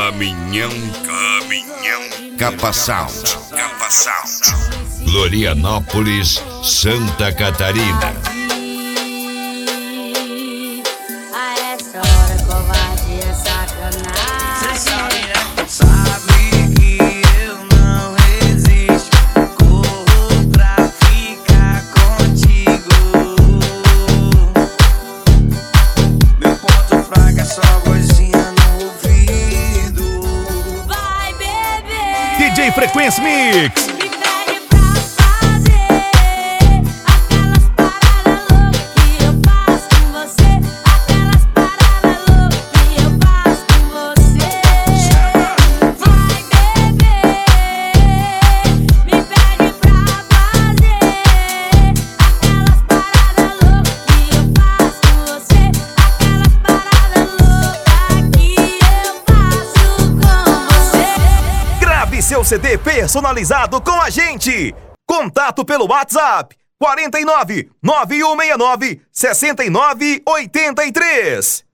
Caminhão, Capa Sound, Florianópolis, Santa Catarina. A essa hora covardia é sacanagem. Sabe que eu não resisto, corro pra ficar contigo. Meu ponto fraco é só vozinha no ouvido. Vai beber. DJ Frequência Mix. Me pede pra fazer aquelas paradas loucas que eu faço com você. Aquelas paradas loucas que eu faço com você. Vai beber. Me pede pra fazer aquelas paradas loucas que eu faço com você. Aquelas paradas loucas que eu faço com você. Grave seu CD personalizado com a gente. Contato pelo WhatsApp 49 9169 6983.